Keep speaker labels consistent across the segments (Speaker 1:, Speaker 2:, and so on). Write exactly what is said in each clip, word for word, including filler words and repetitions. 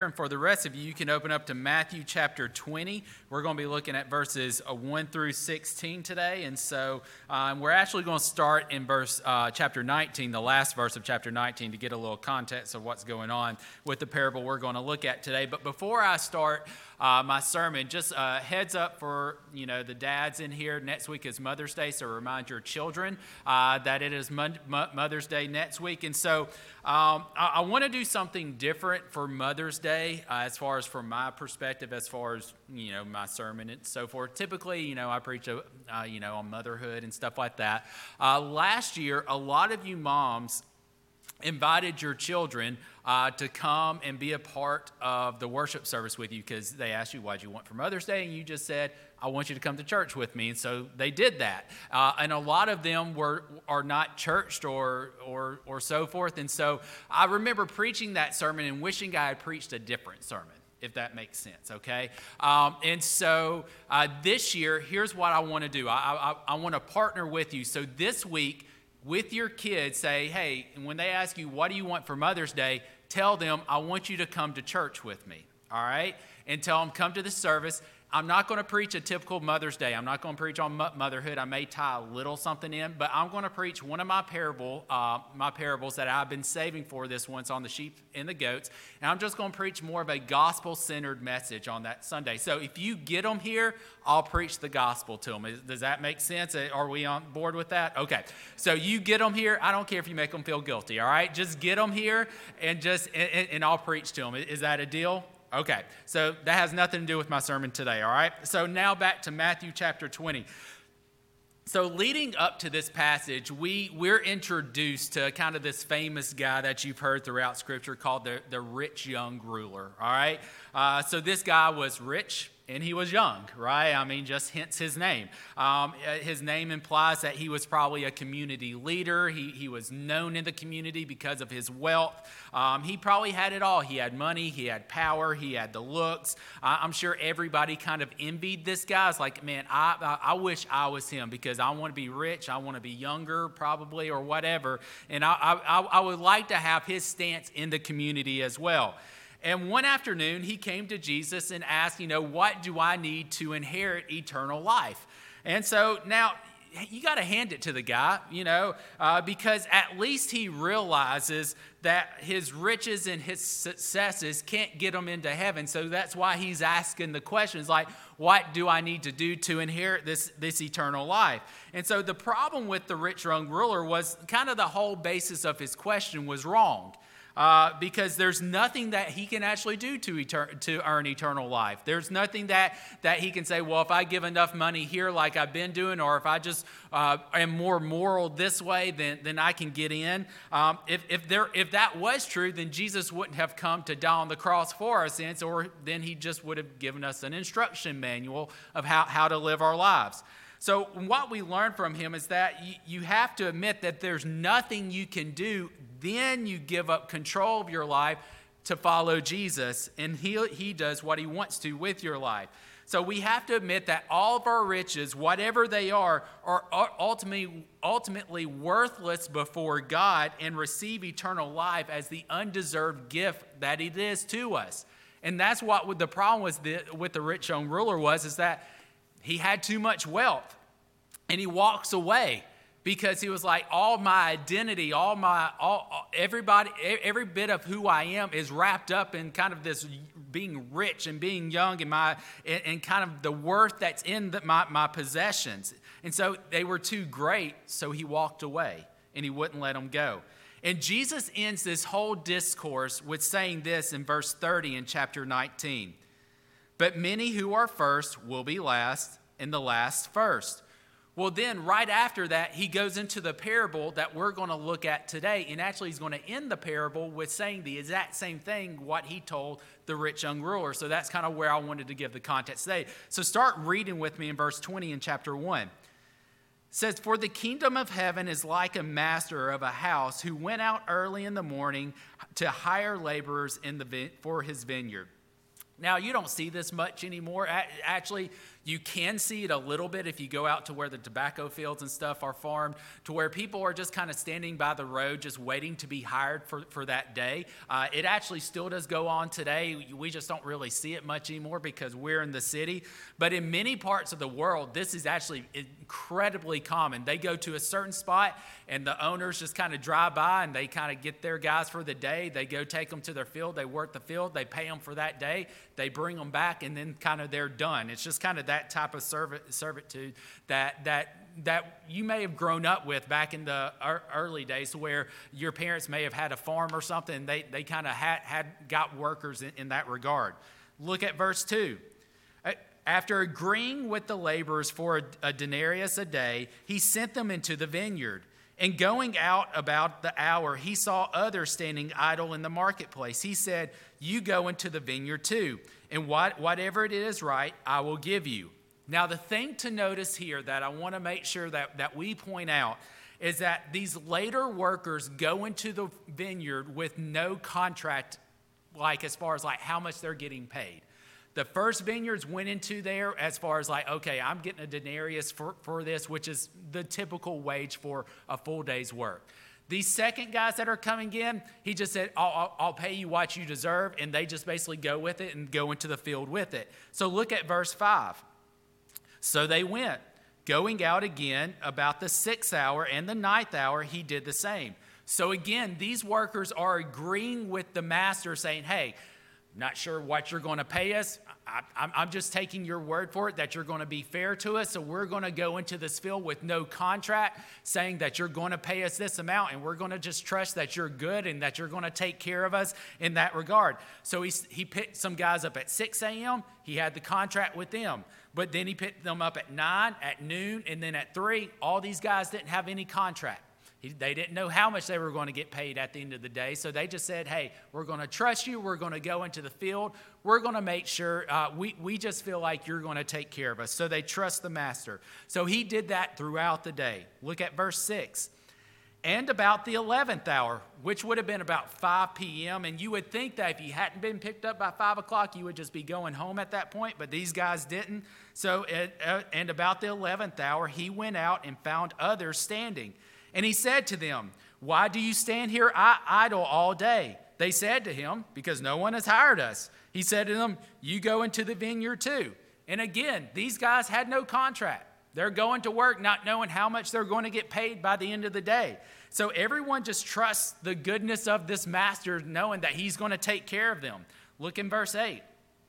Speaker 1: And for the rest of you, you can open up to Matthew chapter twenty. We're going to be looking at verses one through sixteen today. And so um, we're actually going to start in verse uh, chapter nineteen, the last verse of chapter nineteen, to get a little context of what's going on with the parable we're going to look at today. But before I start uh, my sermon, just a heads up for you know the dads in here. Next week is Mother's Day, so remind your children uh, that it is Mon- Mo- Mother's Day next week. And so um, I, I want to do something different for Mother's Day. Uh, as far as from my perspective, as far as, you know, my sermon and so forth. Typically, you know, I preach, uh, you know, on motherhood and stuff like that. Uh, last year, a lot of you moms invited your children uh, to come and be a part of the worship service with you because they asked you, what do you want for Mother's Day? And you just said, I want you to come to church with me. And so they did that. Uh, and a lot of them were are not churched or, or, or so forth. And so I remember preaching that sermon and wishing I had preached a different sermon, if that makes sense, okay? Um, and so uh, this year, here's what I want to do. I, I, I want to partner with you. So this week, with your kids, say, hey, and when they ask you, what do you want for Mother's Day, tell them, I want you to come to church with me, all right? And tell them, come to the service. I'm not going to preach a typical Mother's Day. I'm not going to preach on motherhood. I may tie a little something in, but I'm going to preach one of my parable, uh, my parables that I've been saving for this once on the sheep and the goats, and I'm just going to preach more of a gospel-centered message on that Sunday. So if you get them here, I'll preach the gospel to them. Does that make sense? Are we on board with that? Okay. So you get them here. I don't care if you make them feel guilty. All right, just get them here, and just and, and I'll preach to them. Is that a deal? Okay, so that has nothing to do with my sermon today, all right? So now back to Matthew chapter twenty. So leading up to this passage, we, we're introduced to kind of this famous guy that you've heard throughout Scripture called the, the rich young ruler, all right? Uh, so this guy was rich and he was young, right? I mean, just hence his name. Um, his name implies that he was probably a community leader. He, he was known in the community because of his wealth. Um, he probably had it all. He had money, he had power, he had the looks. Uh, I'm sure everybody kind of envied this guy. It's like, man, I, I, I wish I was him because I want to be rich, I want to be younger probably or whatever. And I, I, I would like to have his stance in the community as well. And one afternoon, he came to Jesus and asked, you know, what do I need to inherit eternal life? And so now you got to hand it to the guy, you know, uh, because at least he realizes that his riches and his successes can't get him into heaven. So that's why he's asking the questions like, what do I need to do to inherit this, this eternal life? And so the problem with the rich young ruler was kind of the whole basis of his question was wrong. Uh, because there's nothing that he can actually do to etern- to earn eternal life. There's nothing that, that he can say, well, if I give enough money here like I've been doing, or if I just uh, am more moral this way, then, then I can get in. Um, if, if, there, if that was true, then Jesus wouldn't have come to die on the cross for our sins, or then he just would have given us an instruction manual of how, how to live our lives. So what we learn from him is that you, you have to admit that there's nothing you can do. Then you give up control of your life to follow Jesus, and he, he does what he wants to with your life. So we have to admit that all of our riches, whatever they are, are ultimately, ultimately worthless before God and receive eternal life as the undeserved gift that it is to us. And that's what the problem was the, with the rich young ruler was, is that he had too much wealth, and he walks away because he was like, all my identity, all my, all everybody, every bit of who I am is wrapped up in kind of this being rich and being young and my, and, and kind of the worth that's in the, my, my possessions. And so they were too great, so he walked away and he wouldn't let them go. And Jesus ends this whole discourse with saying this in verse thirty in chapter nineteen. But many who are first will be last, and the last first. Well, then right after that, he goes into the parable that we're going to look at today. And actually, he's going to end the parable with saying the exact same thing, what he told the rich young ruler. So that's kind of where I wanted to give the context today. So start reading with me in verse twenty in chapter one. It says, for the kingdom of heaven is like a master of a house who went out early in the morning to hire laborers in the for his vineyard. Now, you don't see this much anymore. Actually, You can see it a little bit if you go out to where the tobacco fields and stuff are farmed, to where people are just kind of standing by the road just waiting to be hired for, for that day. Uh, it actually still does go on today. We just don't really see it much anymore because we're in the city. But in many parts of the world, this is actually incredibly common. They go to a certain spot and the owners just kind of drive by and they kind of get their guys for the day. They go take them to their field. They work the field. They pay them for that day. They bring them back and then kind of they're done. It's just kind of that type of servitude that that that you may have grown up with back in the early days, where your parents may have had a farm or something. And they they kind of had, had got workers in, in that regard. Look at verse two. After agreeing with the laborers for a, a denarius a day, he sent them into the vineyard. And going out about the hour, he saw others standing idle in the marketplace. He said, "You go into the vineyard too, and what, whatever it is right, I will give you." Now, the thing to notice here that I want to make sure that, that we point out is that these later workers go into the vineyard with no contract, like as far as like how much they're getting paid. The first vineyards went into there as far as like, okay, I'm getting a denarius for, for this, which is the typical wage for a full day's work. These second guys that are coming in, he just said, I'll, I'll, I'll pay you what you deserve, and they just basically go with it and go into the field with it. So look at verse five. So they went, going out again about the sixth hour and the ninth hour, he did the same. So again, these workers are agreeing with the master saying, hey, not sure what you're going to pay us. I, I'm, I'm just taking your word for it that you're going to be fair to us. So we're going to go into this field with no contract saying that you're going to pay us this amount. And we're going to just trust that you're good and that you're going to take care of us in that regard. So he, he picked some guys up at six a.m. He had the contract with them. But then he picked them up at nine, at noon, and then at three. All these guys didn't have any contract. They didn't know how much they were going to get paid at the end of the day. So they just said, hey, we're going to trust you. We're going to go into the field. We're going to make sure uh, we, we just feel like you're going to take care of us. So they trust the master. So he did that throughout the day. Look at verse six. And about the eleventh hour, which would have been about five p.m., and you would think that if you hadn't been picked up by five o'clock, you would just be going home at that point, but these guys didn't. So, at, uh, and about the eleventh hour, he went out and found others standing. And he said to them, "Why do you stand here idle all day?" They said to him, "Because no one has hired us." He said to them, "You go into the vineyard too." And again, these guys had no contract. They're going to work not knowing how much they're going to get paid by the end of the day. So everyone just trusts the goodness of this master, knowing that he's going to take care of them. Look in verse eight.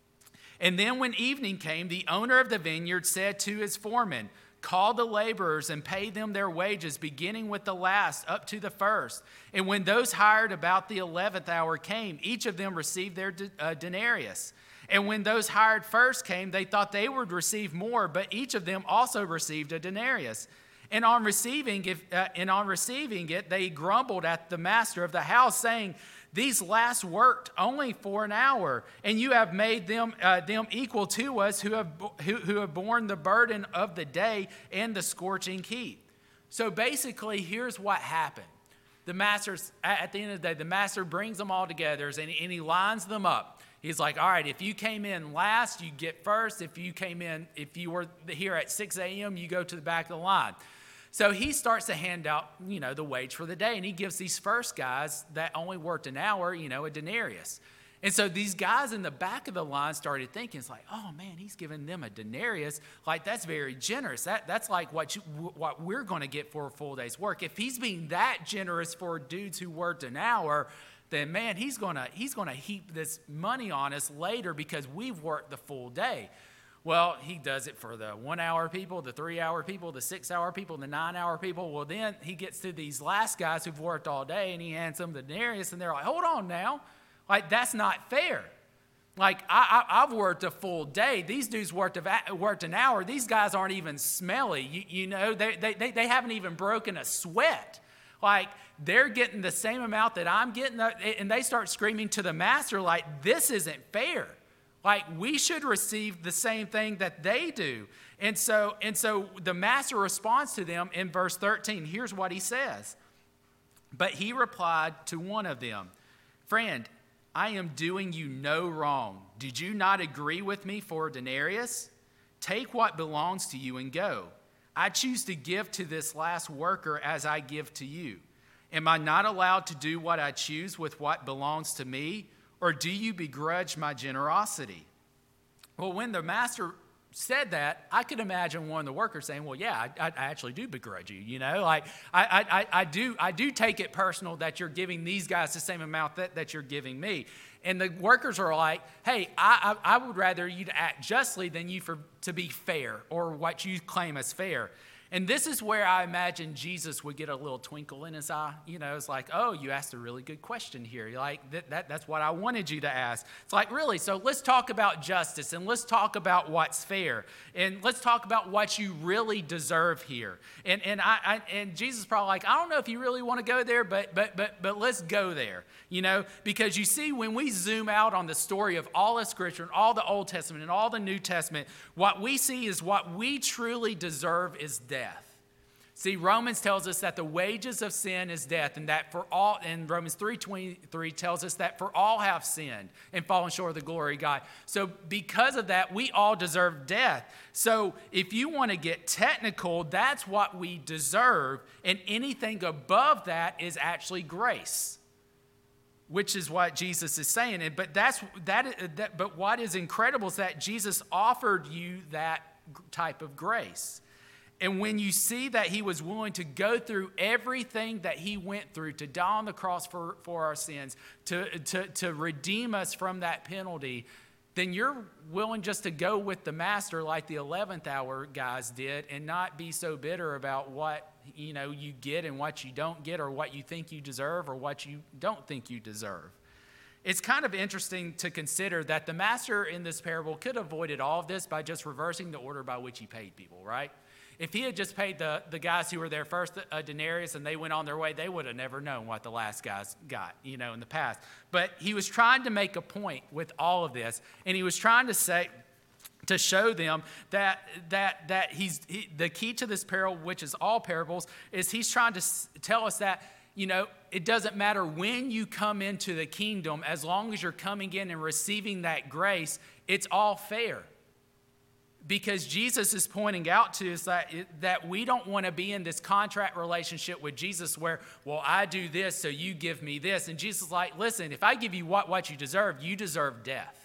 Speaker 1: And then when evening came, the owner of the vineyard said to his foreman, "Call the laborers and pay them their wages, beginning with the last up to the first." And when those hired about the eleventh hour came, each of them received their uh, denarius. And when those hired first came, they thought they would receive more, but each of them also received a denarius. And on receiving it, uh, and on receiving it, they grumbled at the master of the house, saying, "These last worked only for an hour, and you have made them uh, them equal to us who have who, who have borne the burden of the day and the scorching heat." So basically, here's what happened. The master's at the end of the day, the master brings them all together, and he, and he lines them up. He's like, all right, if you came in last, you get first. If you came in, if you were here at six a.m., you go to the back of the line. So he starts to hand out, you know, the wage for the day, and he gives these first guys that only worked an hour, you know, a denarius. And so these guys in the back of the line started thinking, it's like, oh man, he's giving them a denarius. Like, that's very generous. That that's like what you, what we're going to get for a full day's work. If he's being that generous for dudes who worked an hour, then man, he's gonna he's gonna heap this money on us later because we've worked the full day. Well, he does it for the one-hour people, the three-hour people, the six-hour people, the nine-hour people. Well, then he gets to these last guys who've worked all day, and he hands them the denarius, and they're like, hold on now. Like, that's not fair. Like, I, I, I've worked a full day. These dudes worked, a, worked an hour. These guys aren't even smelly. You, you know, they, they, they, they haven't even broken a sweat. Like, they're getting the same amount that I'm getting, and they start screaming to the master like, this isn't fair. Like, we should receive the same thing that they do. And so, and so the master responds to them in verse thirteen. Here's what he says. But he replied to one of them, "Friend, I am doing you no wrong. Did you not agree with me for a denarius? take what belongs to you and go. I choose to give to this last worker as I give to you. Am I not allowed to do what I choose with what belongs to me? Or do you begrudge my generosity?" Well, when the master said that, I could imagine one of the workers saying, "Well, yeah, I, I actually do begrudge you. You know, like I, I, I do, I do take it personal that you're giving these guys the same amount that, that you're giving me." And the workers are like, "Hey, I, I, I would rather you to act justly than you for to be fair or what you claim as fair." And this is where I imagine Jesus would get a little twinkle in his eye. You know, it's like, "Oh, you asked a really good question here. You're like, that, that, that's what I wanted you to ask." It's like, really? So let's talk about justice, and let's talk about what's fair, and let's talk about what you really deserve here. And and I, I and Jesus is probably like, "I don't know if you really want to go there, but but but but let's go there." You know, because you see, when we zoom out on the story of all of Scripture and all the Old Testament and all the New Testament, what we see is what we truly deserve is death. See, Romans tells us that the wages of sin is death, and that for all, and Romans three twenty-three tells us that for all have sinned and fallen short of the glory of God. So because of that, we all deserve death. So if you want to get technical, that's what we deserve, and anything above that is actually grace, which is what Jesus is saying. But that's that, that. But what is incredible is that Jesus offered you that type of grace. And when you see that he was willing to go through everything that he went through to die on the cross for, for our sins, to, to, to redeem us from that penalty, then you're willing just to go with the master like the eleventh hour guys did and not be so bitter about what, you know, you get and what you don't get, or what you think you deserve or what you don't think you deserve. It's kind of interesting to consider that the master in this parable could have avoided all of this by just reversing the order by which he paid people, right? If he had just paid the, the guys who were there first a denarius and they went on their way, they would have never known what the last guys got, you know, in the past. But he was trying to make a point with all of this, and he was trying to say, to show them that that that he's he, the key to this parable, which is all parables, is he's trying to s- tell us that, you know, it doesn't matter when you come into the kingdom, as long as you're coming in and receiving that grace, it's all fair. Because Jesus is pointing out to us that, that we don't want to be in this contract relationship with Jesus where, well, I do this, so you give me this. And Jesus is like, listen, if I give you what, what you deserve, you deserve death.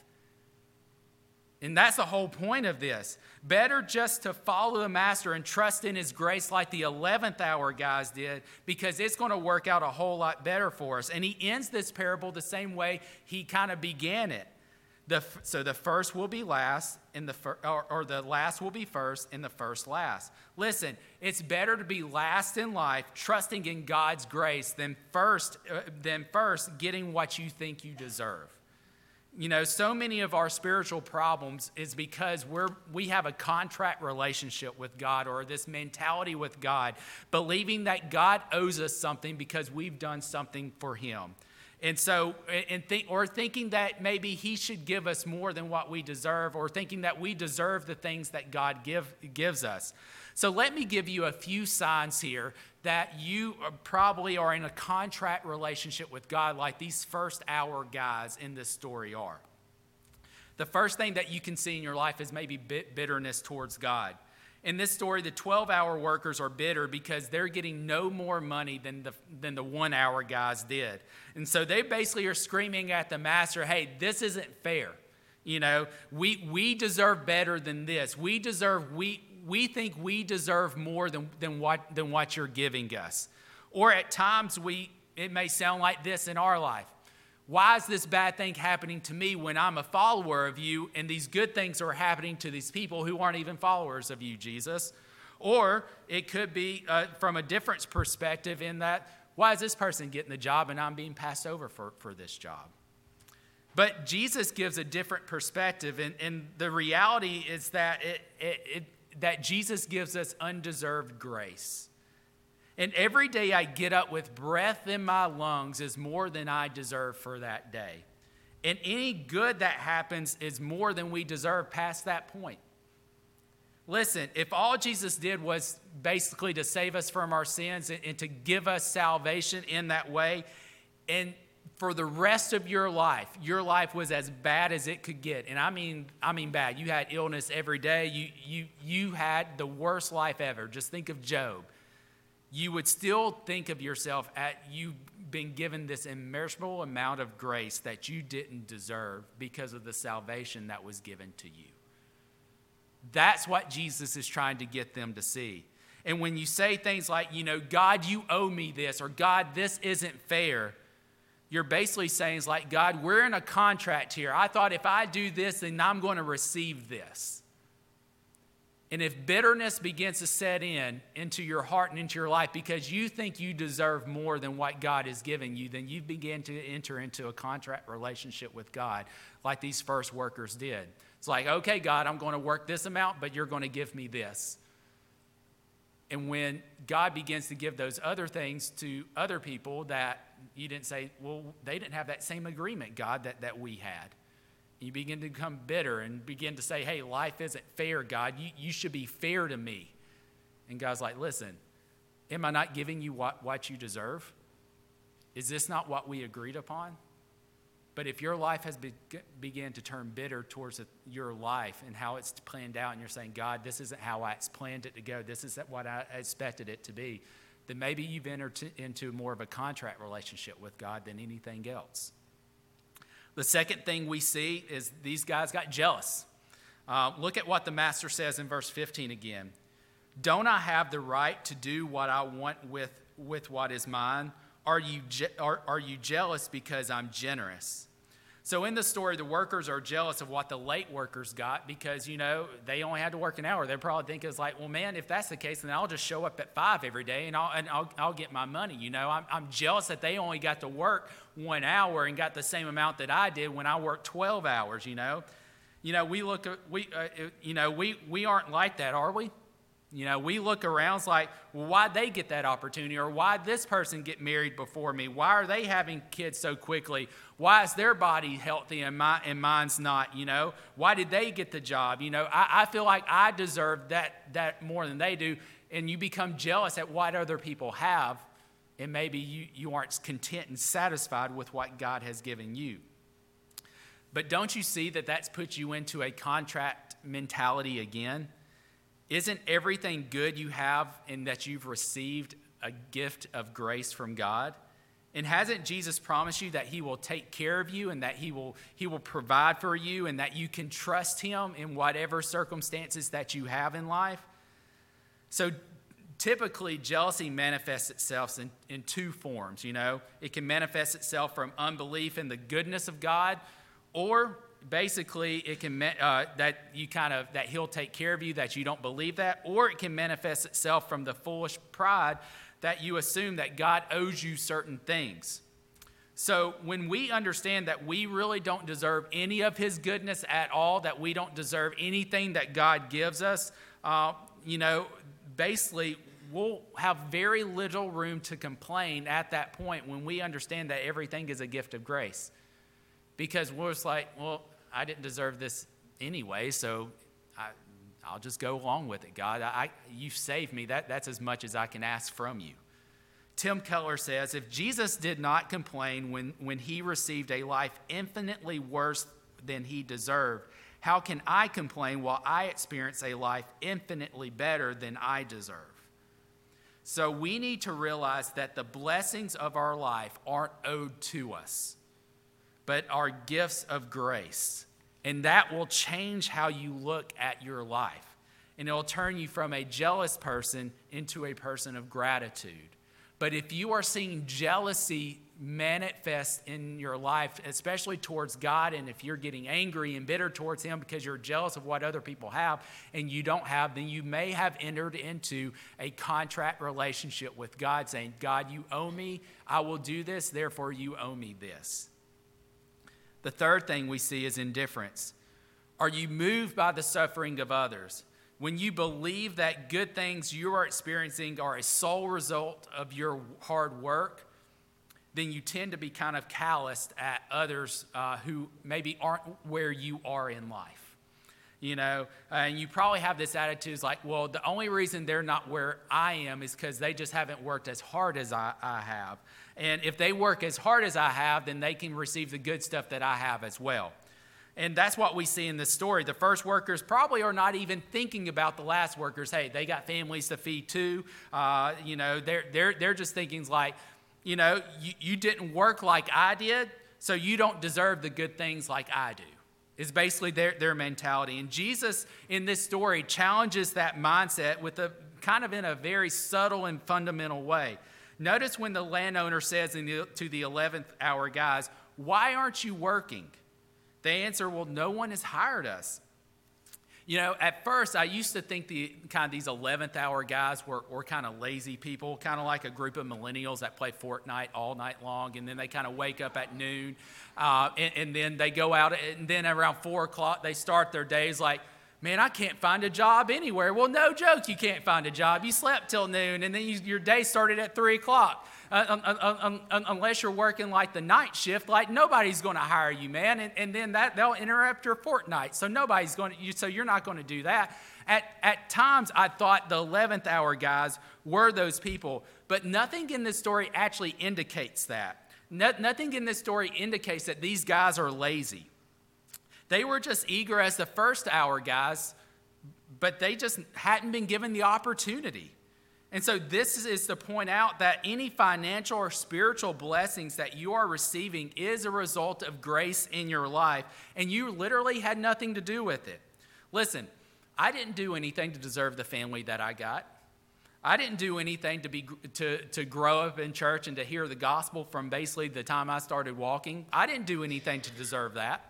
Speaker 1: And that's the whole point of this. Better just to follow the master and trust in his grace like the eleventh hour guys did, because it's going to work out a whole lot better for us. And he ends this parable the same way he kind of began it. The, so the first will be last, and the fir, or, or the last will be first, and the first last. Listen, it's better to be last in life, trusting in God's grace, than first, uh, than first getting what you think you deserve. You know, so many of our spiritual problems is because we're we have a contract relationship with God, or this mentality with God, believing that God owes us something because we've done something for him. And so, and think, or thinking that maybe he should give us more than what we deserve, or thinking that we deserve the things that God give, gives us. So let me give you a few signs here that you probably are in a contract relationship with God like these first hour guys in this story are. The first thing that you can see in your life is maybe bitterness towards God. In this story, the twelve-hour workers are bitter because they're getting no more money than the than the one-hour guys did. And so they basically are screaming at the master, hey, this isn't fair. You know, we we deserve better than this. We deserve, we we think we deserve more than, than what than what you're giving us. Or at times we it may sound like this in our life. Why is this bad thing happening to me when I'm a follower of you, and these good things are happening to these people who aren't even followers of you, Jesus? Or it could be uh, from a different perspective in that, why is this person getting the job and I'm being passed over for, for this job? But Jesus gives a different perspective, and, and the reality is that it, it, it, that Jesus gives us undeserved grace. And every day I get up with breath in my lungs is more than I deserve for that day. And any good that happens is more than we deserve past that point. Listen, if all Jesus did was basically to save us from our sins and, and to give us salvation in that way, and for the rest of your life, your life was as bad as it could get. And I mean, I mean bad. You had illness every day. You, you, you had the worst life ever. Just think of Job. You would still think of yourself at you being given this immeasurable amount of grace that you didn't deserve because of the salvation that was given to you. That's what Jesus is trying to get them to see. And when you say things like, you know, God, you owe me this, or God, this isn't fair, you're basically saying, it's like, God, we're in a contract here. I thought if I do this, then I'm going to receive this. And if bitterness begins to set in into your heart and into your life because you think you deserve more than what God is giving you, then you begin to enter into a contract relationship with God like these first workers did. It's like, okay, God, I'm going to work this amount, but you're going to give me this. And when God begins to give those other things to other people that you didn't say, well, they didn't have that same agreement, God, that, that we had. You begin to become bitter and begin to say, hey, life isn't fair, God. You, you should be fair to me. And God's like, listen, am I not giving you what, what you deserve? Is this not what we agreed upon? But if your life has be, began to turn bitter towards your life and how it's planned out, and you're saying, God, this isn't how I planned it to go, this isn't what I expected it to be, then maybe you've entered to, into more of a contract relationship with God than anything else. The second thing we see is these guys got jealous. Uh, look at what the master says in verse fifteen again. Don't I have the right to do what I want with, with what is mine? Are you, je- are, are you jealous because I'm generous? So in the story, the workers are jealous of what the late workers got because, you know, they only had to work an hour. They're probably thinking, it's like, well, man, if that's the case, then I'll just show up at five every day and I'll, and I'll, I'll get my money. You know, I'm, I'm jealous that they only got to work one hour and got the same amount that I did when I worked twelve hours, you know. You know, we look at, we, uh, you know, we, we aren't like that, are we? You know, we look around, it's like, well, why'd they get that opportunity? Or why'd this person get married before me? Why are they having kids so quickly? Why is their body healthy and, my, and mine's not, you know? Why did they get the job? You know, I, I feel like I deserve that, that more than they do. And you become jealous at what other people have. And maybe you, you aren't content and satisfied with what God has given you. But don't you see that that's put you into a contract mentality again? Isn't everything good you have and that you've received a gift of grace from God? And hasn't Jesus promised you that he will take care of you and that he will, he will provide for you and that you can trust him in whatever circumstances that you have in life? So typically, jealousy manifests itself in, in two forms, you know. It can manifest itself from unbelief in the goodness of God, or basically, it can uh, that you kind of that he'll take care of you, that you don't believe that, or it can manifest itself from the foolish pride that you assume that God owes you certain things. So when we understand that we really don't deserve any of his goodness at all, that we don't deserve anything that God gives us, uh, you know, basically we'll have very little room to complain at that point when we understand that everything is a gift of grace. Because we're just like, well, I didn't deserve this anyway, so I, I'll just go along with it, God. I, I, you've saved me. That, that's as much as I can ask from you. Tim Keller says, if Jesus did not complain when, when he received a life infinitely worse than he deserved, how can I complain while I experience a life infinitely better than I deserve? So we need to realize that the blessings of our life aren't owed to us, but are gifts of grace. And that will change how you look at your life. And it will turn you from a jealous person into a person of gratitude. But if you are seeing jealousy manifest in your life, especially towards God, and if you're getting angry and bitter towards him because you're jealous of what other people have and you don't have, then you may have entered into a contract relationship with God saying, God, you owe me, I will do this, therefore you owe me this. The third thing we see is indifference. Are you moved by the suffering of others? When you believe that good things you are experiencing are a sole result of your hard work, then you tend to be kind of calloused at others uh, who maybe aren't where you are in life. You know, and you probably have this attitude is like, well, the only reason they're not where I am is because they just haven't worked as hard as I, I have. And if they work as hard as I have, then they can receive the good stuff that I have as well. And that's what we see in this story. The first workers probably are not even thinking about the last workers. Hey, they got families to feed too. Uh, you know, they're, they're, they're just thinking like, you know, you, you didn't work like I did, so you don't deserve the good things like I do. Is basically their, their mentality. And Jesus in this story challenges that mindset with a kind of in a very subtle and fundamental way. Notice when the landowner says in the, to the eleventh hour guys, why aren't you working? They answer, well, no one has hired us. You know, at first I used to think the kind of these eleventh hour guys were, were kind of lazy people, kind of like a group of millennials that play Fortnite all night long, and then they kind of wake up at noon, uh, and, and then they go out, and then around four o'clock they start their days like, man, I can't find a job anywhere. Well, no joke, you can't find a job. You slept till noon, and then you, your day started at three o'clock. Uh, un, un, un, unless you're working like the night shift, like nobody's going to hire you, man. And, and then that they'll interrupt your fortnight, so nobody's going to. You, so you're not going to do that. At at times, I thought the eleventh hour guys were those people, but nothing in this story actually indicates that. No, nothing in this story indicates that these guys are lazy. They were just eager as the first hour guys, but they just hadn't been given the opportunity. And so this is to point out that any financial or spiritual blessings that you are receiving is a result of grace in your life, and you literally had nothing to do with it. Listen, I didn't do anything to deserve the family that I got. I didn't do anything to be to, to grow up in church and to hear the gospel from basically the time I started walking. I didn't do anything to deserve that.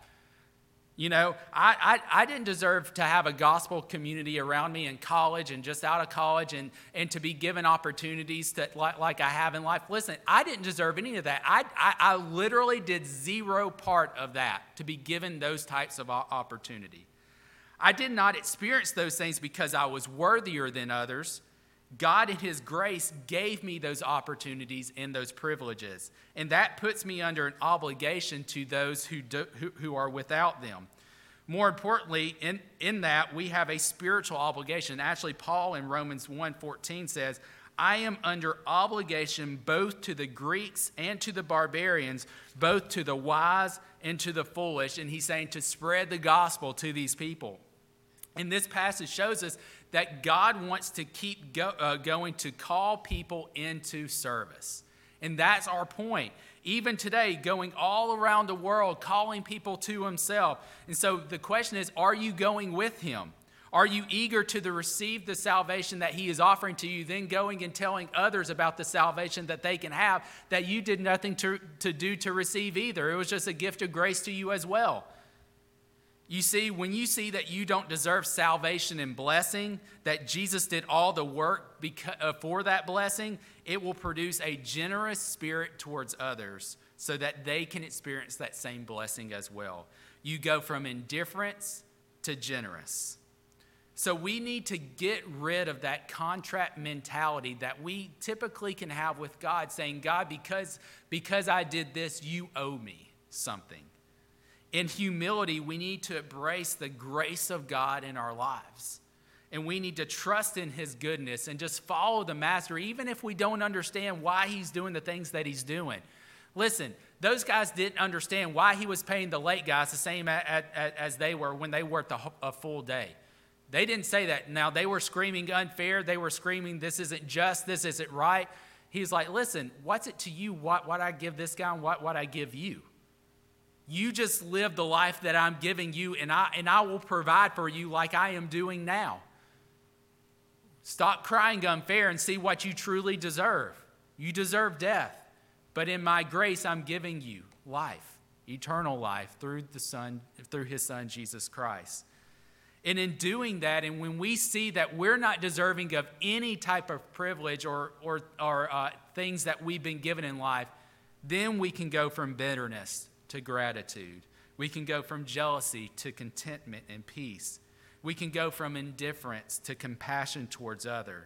Speaker 1: You know, I, I, I didn't deserve to have a gospel community around me in college and just out of college and, and to be given opportunities that like, like I have in life. Listen, I didn't deserve any of that. I, I, I literally did zero part of that to be given those types of opportunity. I did not experience those things because I was worthier than others. God in his grace gave me those opportunities and those privileges. And that puts me under an obligation to those who, do, who, who are without them. More importantly, in, in that, we have a spiritual obligation. Actually, Paul in Romans one fourteen says, I am under obligation both to the Greeks and to the barbarians, both to the wise and to the foolish. And he's saying to spread the gospel to these people. And this passage shows us that God wants to keep go, uh, going to call people into service. And that's our point. Even today, going all around the world, calling people to himself. And so the question is, are you going with him? Are you eager to the, receive the salvation that he is offering to you, then going and telling others about the salvation that they can have that you did nothing to, to do to receive either? It was just a gift of grace to you as well. You see, when you see that you don't deserve salvation and blessing, that Jesus did all the work because, uh, for that blessing, it will produce a generous spirit towards others so that they can experience that same blessing as well. You go from indifference to generous. So we need to get rid of that contract mentality that we typically can have with God, saying, God, because, because I did this, you owe me something. In humility, we need to embrace the grace of God in our lives. And we need to trust in his goodness and just follow the master, even if we don't understand why he's doing the things that he's doing. Listen, those guys didn't understand why he was paying the late guys the same at, at, as they were when they worked a, a full day. They didn't say that. Now, they were screaming unfair. They were screaming, this isn't just, this isn't right. He's like, listen, what's it to you what, what I give this guy and what, what I give you? You just live the life that I'm giving you, and I, and I will provide for you like I am doing now. Stop crying unfair and see what you truly deserve. You deserve death, but in my grace, I'm giving you life, eternal life through the Son, through his Son, Jesus Christ. And in doing that, and when we see that we're not deserving of any type of privilege or, or, or uh, things that we've been given in life, then we can go from bitterness to gratitude. We can go from jealousy to contentment and peace. We can go from indifference to compassion towards others.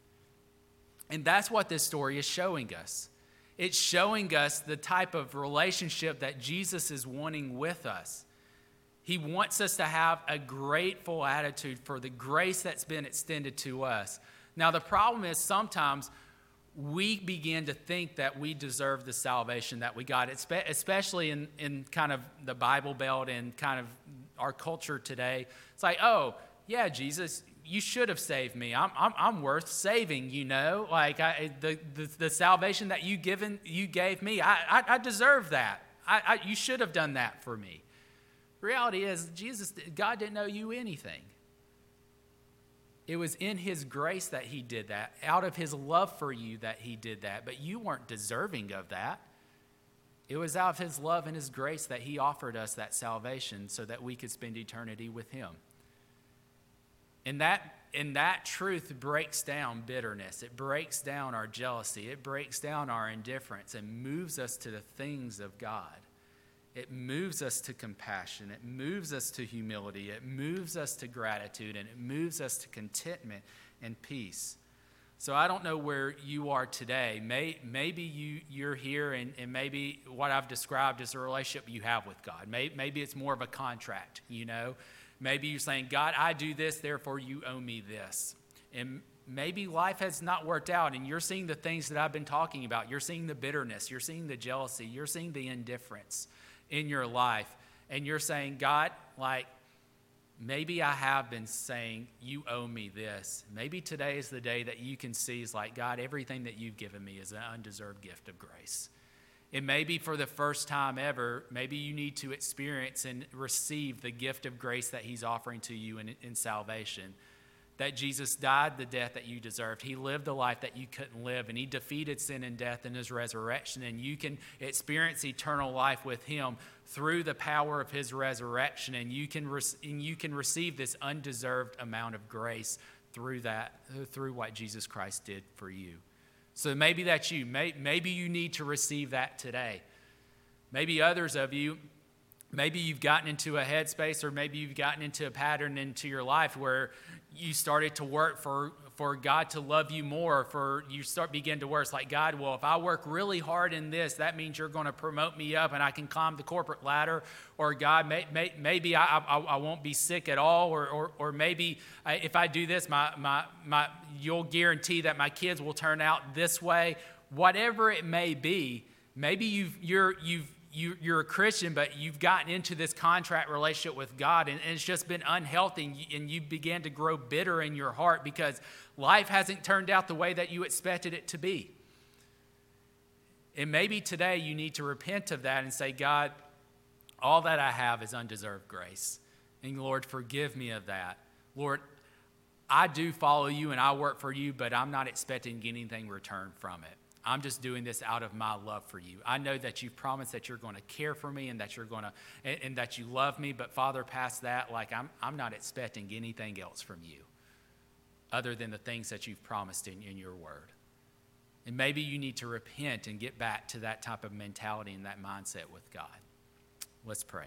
Speaker 1: And that's what this story is showing us. It's showing us the type of relationship that Jesus is wanting with us. He wants us to have a grateful attitude for the grace that's been extended to us. Now, the problem is sometimes we begin to think that we deserve the salvation that we got, especially in, in kind of the Bible Belt and kind of our culture today. It's like, oh, yeah, Jesus, you should have saved me. I'm, I'm, I'm worth saving, you know? Like I, the, the, the salvation that you given you gave me, I, I, I deserve that. I, I, you should have done that for me. The reality is, Jesus, God didn't owe you anything. It was in his grace that he did that, out of his love for you that he did that, but you weren't deserving of that. It was out of his love and his grace that he offered us that salvation so that we could spend eternity with him. And that, and that truth breaks down bitterness. It breaks down our jealousy. It breaks down our indifference and moves us to the things of God. It moves us to compassion. It moves us to humility. It moves us to gratitude. And it moves us to contentment and peace. So I don't know where you are today. May, maybe you, you're here and, and maybe what I've described is a relationship you have with God. Maybe, maybe it's more of a contract, you know. Maybe you're saying, God, I do this, therefore you owe me this. And maybe life has not worked out and you're seeing the things that I've been talking about. You're seeing the bitterness. You're seeing the jealousy. You're seeing the indifference in your life. And you're saying, God, like, maybe I have been saying, you owe me this. Maybe today is the day that you can see is like, God, everything that you've given me is an undeserved gift of grace. It may be for the first time ever, maybe you need to experience and receive the gift of grace that he's offering to you in, in salvation. That Jesus died the death that you deserved. He lived the life that you couldn't live, and he defeated sin and death in his resurrection, and you can experience eternal life with him through the power of his resurrection, and you can, re- and you can receive this undeserved amount of grace through that, through what Jesus Christ did for you. So maybe that's you. Maybe you need to receive that today. Maybe others of you, maybe you've gotten into a headspace or maybe you've gotten into a pattern into your life where you started to work for, for God to love you more, for you start begin to work. It's like, God, well, if I work really hard in this, that means you're going to promote me up and I can climb the corporate ladder. Or God, may, may, maybe I, I, I won't be sick at all. Or, or, or maybe I, if I do this, my, my, my, you'll guarantee that my kids will turn out this way. Whatever it may be, maybe you've, you're, you've, You, you're a Christian, but you've gotten into this contract relationship with God, and, and it's just been unhealthy, and you, and you began to grow bitter in your heart because life hasn't turned out the way that you expected it to be. And maybe today you need to repent of that and say, God, all that I have is undeserved grace. And Lord, forgive me of that. Lord, I do follow you and I work for you, but I'm not expecting anything returned from it. I'm just doing this out of my love for you. I know that you've promised that you're going to care for me and that you're going to, and, and that you love me. But Father, past that, like I'm, I'm not expecting anything else from you other than the things that you've promised in, in your word. And maybe you need to repent and get back to that type of mentality and that mindset with God. Let's pray.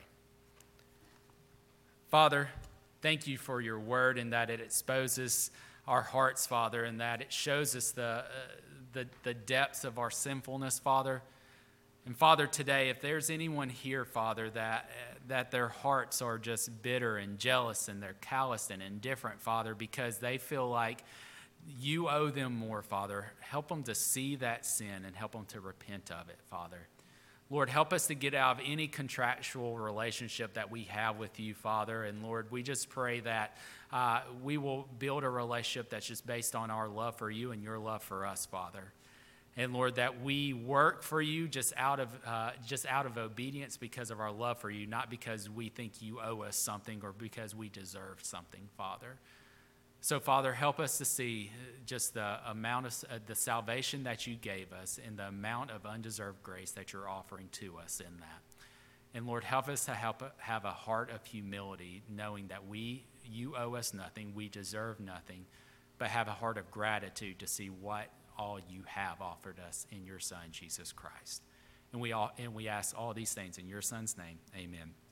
Speaker 1: Father, thank you for your word and that it exposes our hearts, Father, and that it shows us the, uh, the, the depths of our sinfulness, Father. And Father, today, if there's anyone here, Father, that, uh, that their hearts are just bitter and jealous and they're calloused and indifferent, Father, because they feel like you owe them more, Father, help them to see that sin and help them to repent of it, Father. Lord, help us to get out of any contractual relationship that we have with you, Father. And Lord, we just pray that uh, we will build a relationship that's just based on our love for you and your love for us, Father. And Lord, that we work for you just out of uh, just out of obedience because of our love for you, not because we think you owe us something or because we deserve something, Father. So, Father, help us to see just the amount of uh, the salvation that you gave us and the amount of undeserved grace that you're offering to us in that. And Lord, help us to help have a heart of humility, knowing that we, you owe us nothing, we deserve nothing, but have a heart of gratitude to see what all you have offered us in your Son, Jesus Christ. And we all and we ask all these things in your Son's name. Amen.